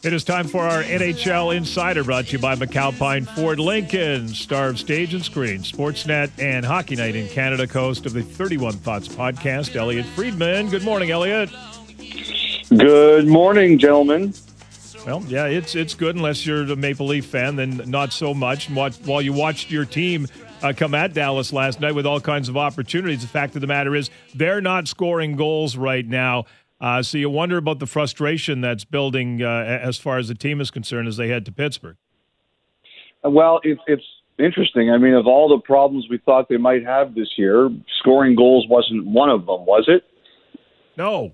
It is time for our NHL Insider, brought to you by McAlpine Ford Lincoln, star of Stage and Screen, Sportsnet, and Hockey Night in Canada, host of the 31 Thoughts podcast, Elliot Friedman. Good morning, Elliot. Good morning, gentlemen. Well, yeah, it's good unless you're a Maple Leaf fan, then not so much. While you watched your team come at Dallas last night with all kinds of opportunities, the fact of the matter is they're not scoring goals right now. So you wonder about the frustration that's building as far as the team is concerned as they head to Pittsburgh. Well, it's interesting. I mean, of all the problems we thought they might have this year, scoring goals wasn't one of them, was it? No.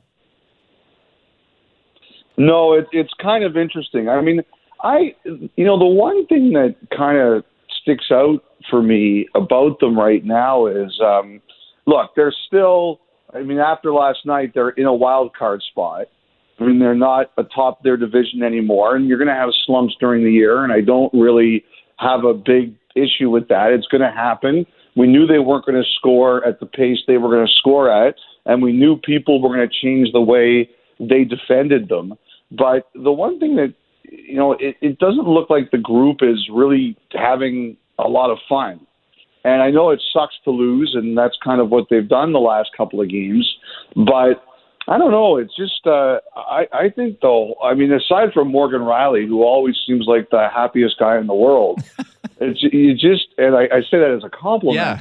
No, it's kind of interesting. I mean, the one thing that kind of sticks out for me about them right now is, look, they're still. I mean, after last night, they're in a wild card spot. I mean, they're not atop their division anymore, and you're going to have slumps during the year, and I don't really have a big issue with that. It's going to happen. We knew they weren't going to score at the pace they were going to score at, and we knew people were going to change the way they defended them. But the one thing that, it doesn't look like the group is really having a lot of fun. And I know it sucks to lose, and that's kind of what they've done the last couple of games. But I don't know. It's just I think, though, I mean, aside from Morgan Rielly, who always seems like the happiest guy in the world, and I say that as a compliment. Yeah.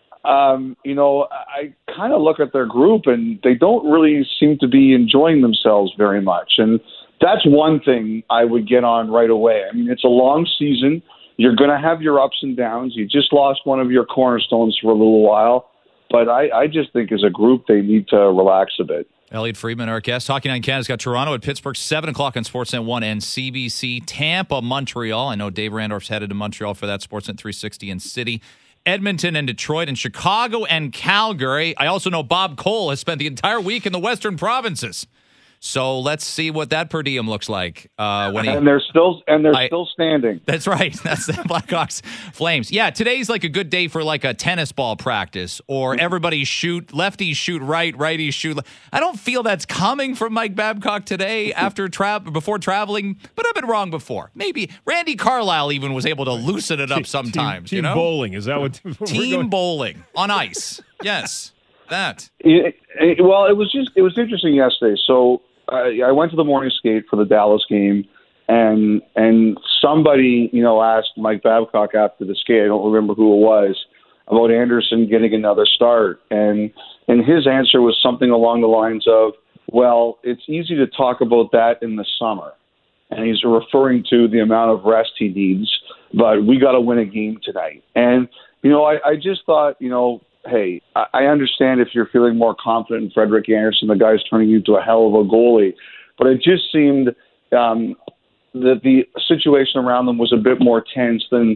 I kind of look at their group, and they don't really seem to be enjoying themselves very much. And that's one thing I would get on right away. I mean, it's a long season. You're going to have your ups and downs. You just lost one of your cornerstones for a little while. But I just think as a group, they need to relax a bit. Elliot Friedman, our guest. Hockey Night in Canada's got Toronto at Pittsburgh, 7 o'clock on Sportsnet 1 and CBC. Tampa, Montreal. I know Dave Randorf's headed to Montreal for that, Sportsnet 360 in City. Edmonton and Detroit and Chicago and Calgary. I also know Bob Cole has spent the entire week in the Western provinces. So let's see what that per diem looks like. And they're still standing. That's right. That's the Blackhawks Flames. Yeah, today's like a good day for like a tennis ball practice, or everybody shoot, lefties shoot right, righties shoot left. I don't feel that's coming from Mike Babcock today before traveling, but I've been wrong before. Maybe Randy Carlyle even was able to loosen it up sometimes. Team bowling, is that what? Team bowling on ice. Yes, that. Well, it was interesting yesterday. So. I went to the morning skate for the Dallas game, and somebody, asked Mike Babcock after the skate, I don't remember who it was, about Anderson getting another start. And his answer was something along the lines of, well, it's easy to talk about that in the summer. And he's referring to the amount of rest he needs, but we got to win a game tonight. And, I just thought, hey, I understand if you're feeling more confident in Frederik Andersen, the guy's turning you into a hell of a goalie. But it just seemed that the situation around them was a bit more tense than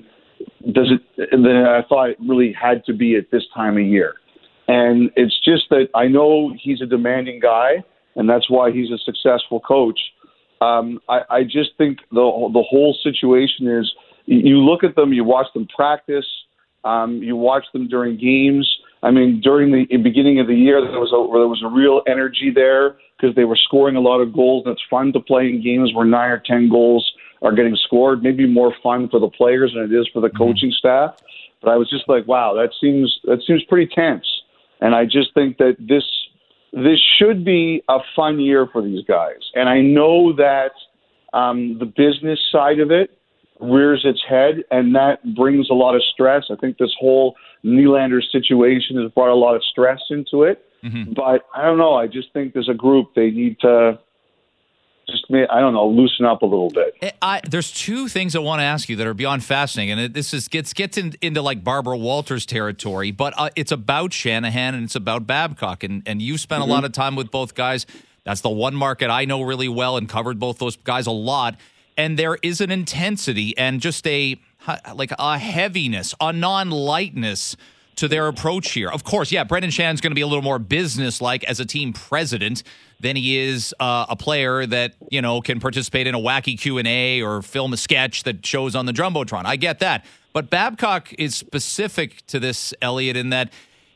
I thought it really had to be at this time of year. And it's just that I know he's a demanding guy, and that's why he's a successful coach. I just think the whole situation is, you look at them, you watch them practice, you watch them during games. I mean, during the beginning of the year, there was a real energy there because they were scoring a lot of goals, and it's fun to play in games where 9 or 10 goals are getting scored. Maybe more fun for the players than it is for the coaching staff. But I was just like, wow, that seems pretty tense. And I just think that this should be a fun year for these guys. And I know that the business side of it rears its head, and that brings a lot of stress. I think this whole Nylander situation has brought a lot of stress into it. Mm-hmm. But I don't know. I just think as a group, they need to loosen up a little bit. There's two things I want to ask you that are beyond fascinating, and this gets into like Barbara Walters territory, but it's about Shanahan and it's about Babcock, and you've spent a lot of time with both guys. That's the one market I know really well and covered both those guys a lot. And there is an intensity and just a heaviness, a non-lightness to their approach here. Of course, yeah, Brendan Shanahan's going to be a little more business-like as a team president than he is a player that, can participate in a wacky Q&A or film a sketch that shows on the Jumbotron. I get that. But Babcock is specific to this, Elliot, in that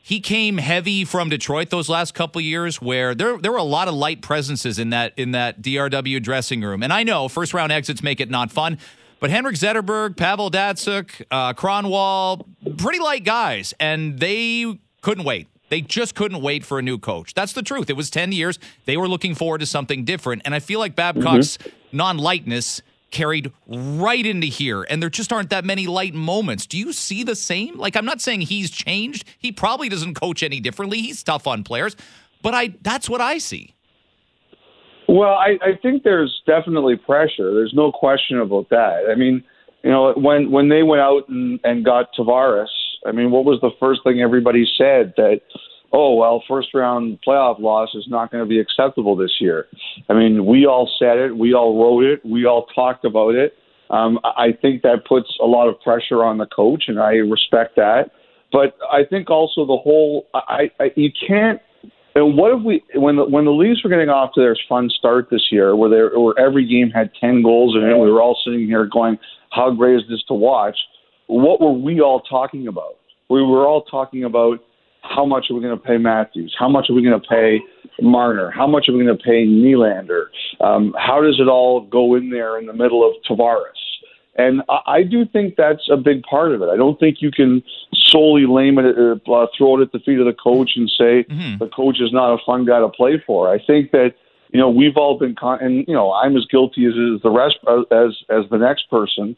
he came heavy from Detroit those last couple of years, where there were a lot of light presences in that DRW dressing room. And I know first round exits make it not fun, but Henrik Zetterberg, Pavel Datsyuk, Kronwall, pretty light guys, and they couldn't wait. They just couldn't wait for a new coach. That's the truth. It was 10 years. They were looking forward to something different, and I feel like Babcock's non-lightness carried right into here, and there just aren't that many light moments. Do you see the same? Like, I'm not saying he's changed. He probably doesn't coach any differently. He's tough on players, but that's what I see. Well, I think there's definitely pressure. There's no question about that. I mean, when they went out and got Tavares, I mean, what was the first thing everybody said? That, oh, well, first-round playoff loss is not going to be acceptable this year. I mean, we all said it. We all wrote it. We all talked about it. I think that puts a lot of pressure on the coach, and I respect that. But I think also the whole you can't. And what if when the Leafs were getting off to their fun start this year, where every game had 10 goals in it, we were all sitting here going, how great is this to watch? What were we all talking about? We were all talking about, how much are we going to pay Matthews? How much are we going to pay Marner? How much are we going to pay Nylander? How does it all go in there in the middle of Tavares? And I do think that's a big part of it. I don't think you can solely throw it at the feet of the coach and say the coach is not a fun guy to play for. I think that we've all been, and I'm as guilty as the rest as the next person.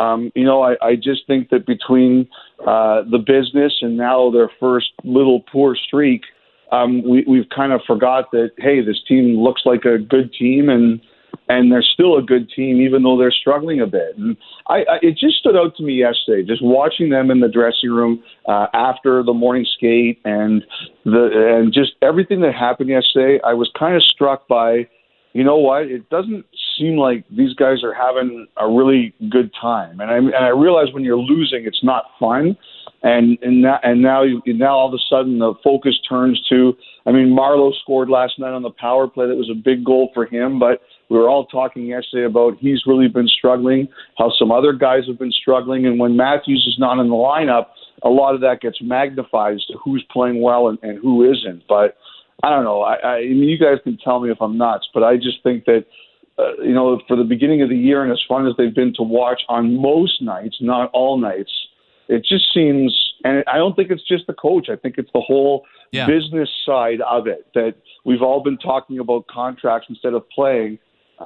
I just think that between the business and now their first little poor streak, we've kind of forgot that, hey, this team looks like a good team, and they're still a good team, even though they're struggling a bit. And it just stood out to me yesterday, just watching them in the dressing room after the morning skate and just everything that happened yesterday. I was kind of struck by, you know what? It doesn't seem like these guys are having a really good time. And I realize when you're losing, it's not fun. And now all of a sudden the focus turns to, I mean, Marleau scored last night on the power play. That was a big goal for him, but we were all talking yesterday about he's really been struggling, how some other guys have been struggling. And when Matthews is not in the lineup, a lot of that gets magnified as to who's playing well and who isn't. But I don't know. I mean, you guys can tell me if I'm nuts, but I just think that, for the beginning of the year and as fun as they've been to watch on most nights, not all nights, it just seems, and I don't think it's just the coach. I think it's the whole business side of it, that we've all been talking about contracts instead of playing.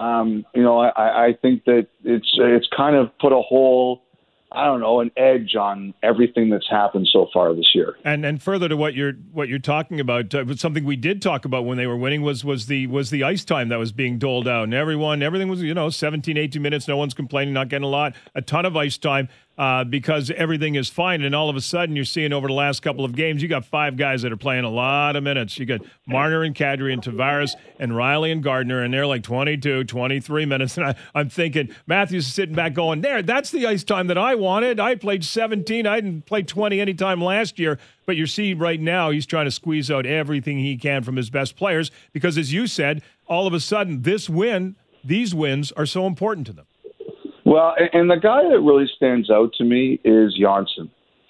I think that it's kind of put a whole, an edge on everything that's happened so far this year. And further to what you're talking about, something we did talk about when they were winning was the ice time that was being doled out, and everything was 17, 18 minutes. No one's complaining, not getting a ton of ice time. Because everything is fine, and all of a sudden you're seeing over the last couple of games, you got 5 guys that are playing a lot of minutes. You got Marner and Kadri and Tavares and Riley and Gardner, and they're like 22, 23 minutes. And I'm thinking, Matthews is sitting back going, that's the ice time that I wanted. I played 17. I didn't play 20 any time last year. But you see right now he's trying to squeeze out everything he can from his best players because, as you said, all of a sudden these wins are so important to them. Well, and the guy that really stands out to me is Johnsson.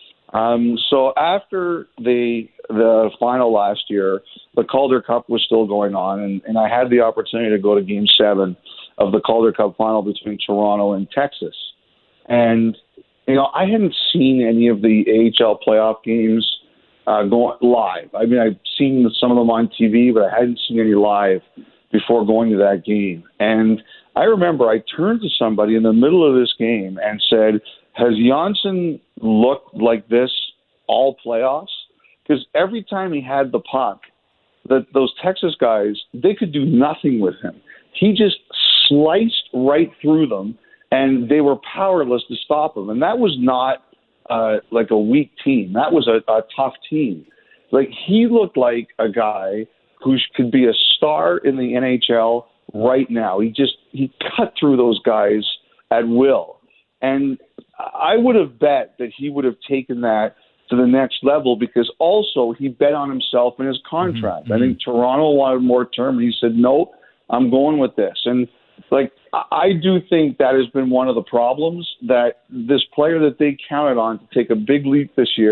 So after the final last year, the Calder Cup was still going on, and I had the opportunity to go to Game 7 of the Calder Cup final between Toronto and Texas. And, I hadn't seen any of the AHL playoff games going live. I mean, I've seen some of them on TV, but I hadn't seen any live before going to that game. And I remember I turned to somebody in the middle of this game and said, has Johnsson looked like this all playoffs? Because every time he had the puck, those Texas guys, they could do nothing with him. He just sliced right through them, and they were powerless to stop him. And that was not like a weak team. That was a tough team. Like, he looked like a guy who could be a star in the NHL right now. He cut through those guys at will. And I would have bet that he would have taken that to the next level because also he bet on himself in his contract. I think Toronto wanted more term. He said, no, I'm going with this. And I do think that has been one of the problems, that this player that they counted on to take a big leap this year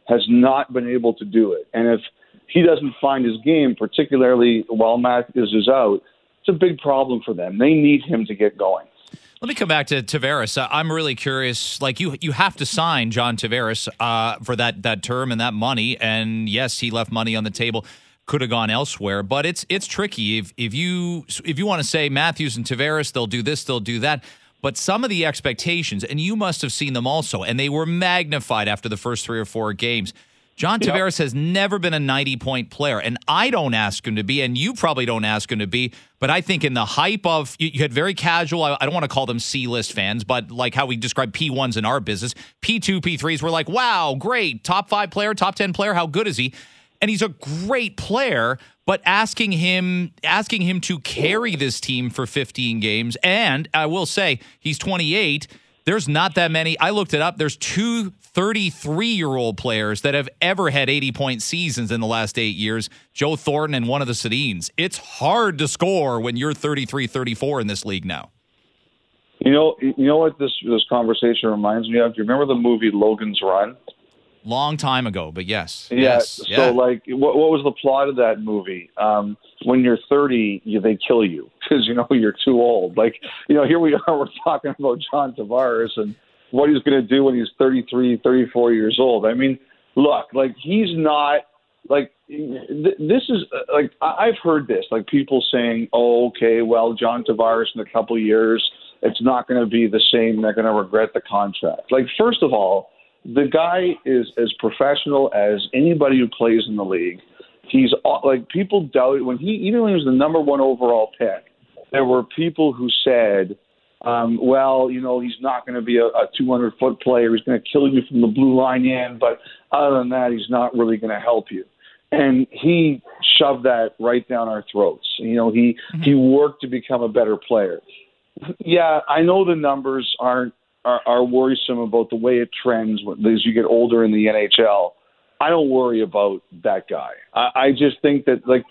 has not been able to do it. And if he doesn't find his game, particularly while Matthews is out, it's a big problem for them. They need him to get going. Let me come back to Tavares. I'm really curious. Like you have to sign John Tavares for that term and that money. And yes, he left money on the table. Could have gone elsewhere, but it's tricky. If you want to say Matthews and Tavares, they'll do this, they'll do that. But some of the expectations, and you must have seen them also, and they were magnified after the first 3 or 4 games. John Tavares has never been a 90-point player, and I don't ask him to be, and you probably don't ask him to be, but I think in the hype of, you had very casual, I don't want to call them C-list fans, but like how we describe P1s in our business, P2, P3s were like, wow, great, top 5 player, top 10 player, how good is he? And he's a great player, but asking him to carry this team for 15 games, and I will say, he's 28, there's not that many. I looked it up. There's 2 33-year-old players that have ever had 80-point seasons in the last 8 years, Joe Thornton and one of the Sedins. It's hard to score when you're 33, 34 in this league now. You know what this conversation reminds me of? Do you remember the movie Logan's Run? Long time ago, but yes. Yeah. Yes. So, like, what was the plot of that movie? When you're 30, they kill you because, you're too old. Like, here we are, we're talking about John Tavares and what he's going to do when he's 33, 34 years old. I mean, look, like, he's not, like, this is, like, I've heard this, like, people saying, oh, okay, well, John Tavares in a couple of years, it's not going to be the same. They're going to regret the contract. Like, first of all, the guy is as professional as anybody who plays in the league. He's like, people doubt it. Even when he was the number 1 overall pick, there were people who said, well, he's not going to be a 200-foot player. He's going to kill you from the blue line in. But other than that, he's not really going to help you. And he shoved that right down our throats. He worked to become a better player. Yeah, I know the numbers are worrisome about the way it trends as you get older in the NHL. I don't worry about that guy. I just think that, like,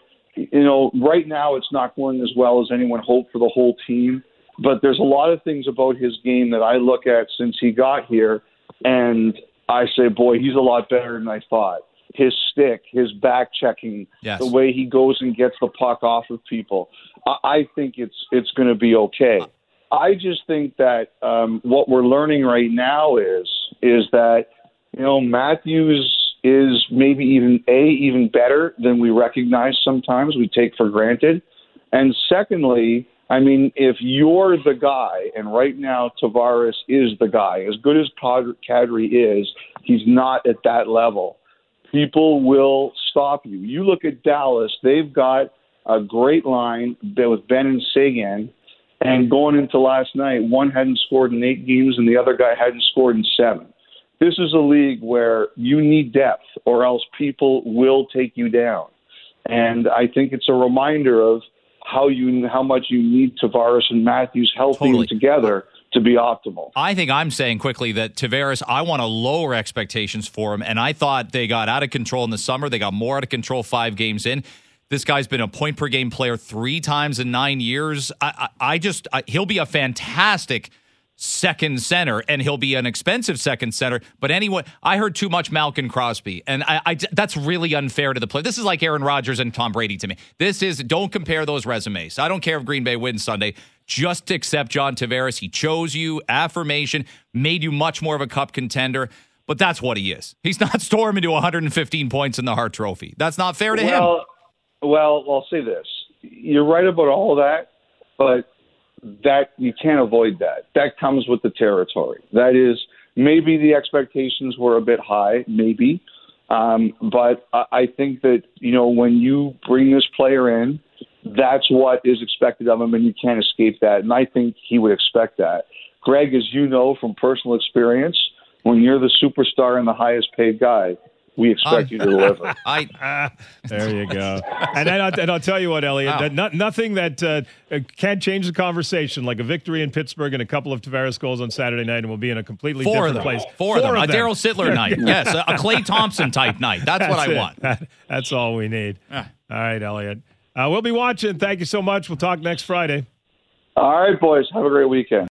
right now it's not going as well as anyone hoped for the whole team. But there's a lot of things about his game that I look at since he got here, and I say, boy, he's a lot better than I thought. His stick, his back checking, the way he goes and gets the puck off of people. I think it's going to be okay. I just think that what we're learning right now is that Matthews is maybe even better than we recognize sometimes, we take for granted. And secondly, I mean, if you're the guy, and right now Tavares is the guy, as good as Kadri is, he's not at that level. People will stop you. You look at Dallas, they've got a great line with Ben and Seguin, and going into last night, one hadn't scored in 8 games and the other guy hadn't scored in 7. This is a league where you need depth or else people will take you down. And I think it's a reminder of how much you need Tavares and Matthews healthy together to be optimal. I think I'm saying quickly that Tavares, I want to lower expectations for him, and I thought they got out of control in the summer. They got more out of control 5 games in. This guy's been a point-per-game player 3 times in 9 years. He'll be a fantastic second center, and he'll be an expensive second center. But anyway, I heard too much Malkin Crosby, and that's really unfair to the player. This is like Aaron Rodgers and Tom Brady to me. Don't compare those resumes. I don't care if Green Bay wins Sunday. Just accept John Tavares. He chose you, affirmation, made you much more of a cup contender. But that's what he is. He's not storming to 115 points in the Hart Trophy. That's not fair to him. Well, I'll say this. You're right about all that, but that you can't avoid that. That comes with the territory. That is, maybe the expectations were a bit high, maybe. But I think that, when you bring this player in, that's what is expected of him, and you can't escape that. And I think he would expect that. Greg, as you know from personal experience, when you're the superstar and the highest paid guy, we expect you to deliver. There you go. And I'll tell you what, Elliot, wow. Nothing that can't change the conversation, like a victory in Pittsburgh and a couple of Tavares goals on Saturday night, and we'll be in a completely different place. Four of them. A Darryl Sittler night. Yes, a Clay Thompson type night. That's what I want. That's all we need. All right, Elliot. We'll be watching. Thank you so much. We'll talk next Friday. All right, boys. Have a great weekend.